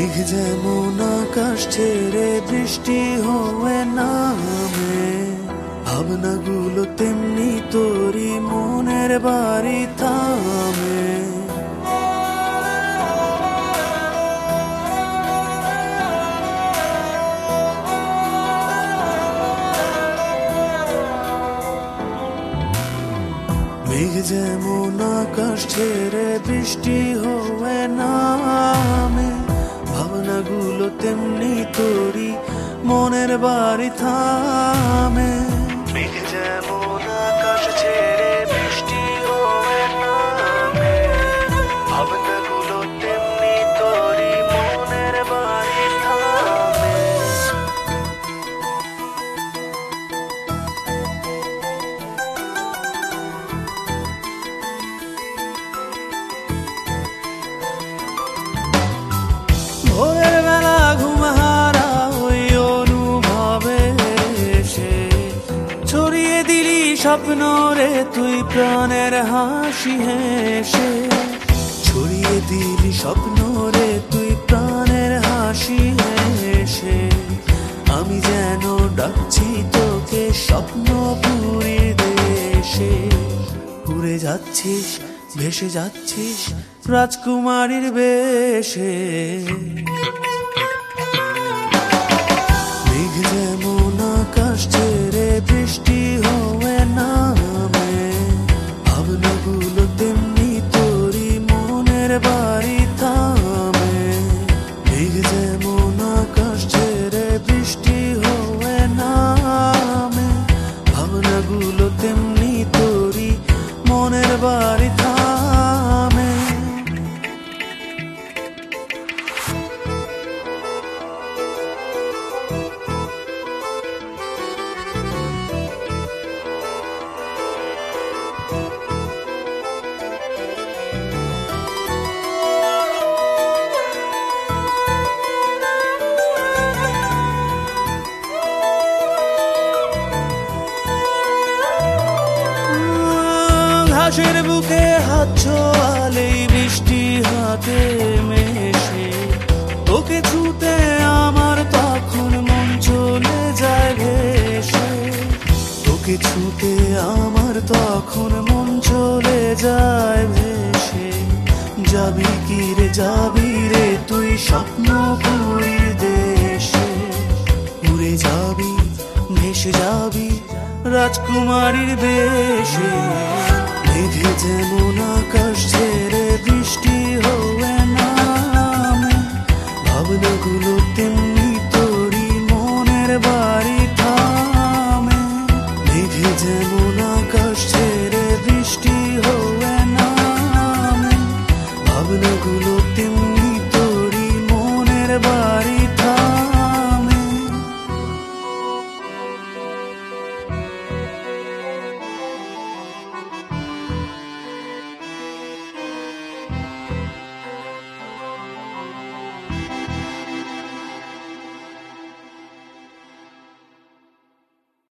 মেঘ যেমন আকাশ ছেড়ে বৃষ্টি হয়ে নামে, ভাবনাগুলো তেমনি তোরই মনের বাড়ি থামে। মেঘ যেমন আকাশ ছেড়ে বৃষ্টি হয়ে নামে, ভাবনাগুলো তেমনি তোরই মনের বাড়ি থামে। মেঘ যেমন আকাশ ছেড়ে বৃষ্টি হয়ে নামে, ভাবনাগুলো তেমনি তোরই মনের বাড়ি থামে। ভোরের বেলা ঘুমহারা ওই অনুভবে এসে ছড়িয়ে দিলি স্বপ্ন রে তুই প্রাণের হাসি হেসে। ছড়িয়ে দিলি স্বপ্ন রে তুই প্রাণের হাসি হেসে। আমি যেন ডাকছি তোকে স্বপ্নপুরীর দেশে। উড়ে যাচ্ছিস ভেসে যাচ্ছিস রাজকুমারীর বেশে। মেঘ যেমন আকাশ ছেড়ে বৃষ্টি হয়ে নামে, ভাবনাগুলো তেমনি তোরই মনের বাড়ি থামে। মেঘ যেমন আকাশ ছেড়ে বৃষ্টি হয়ে নামে, ভাবনাগুলো তেমনি তোরই মনের বাড়ি থামে। ঘাসের বুকে হাত ছোয়ালেই বৃষ্টি হাতে মেশে। তোকে ছুতে আমার তখন মন চলে যায় ভেসে। তোকে ছুতে আমার তখন মন চলে যায় ভেসে। যাবি কি রে যাবি রে তুই স্বপ্নপুরীর দেশে। উড়ে যাবি ভেসে যাবি রাজকুমারীর বেশে। মেঘ যেমন আকাশ ছেড়ে বৃষ্টি হয়ে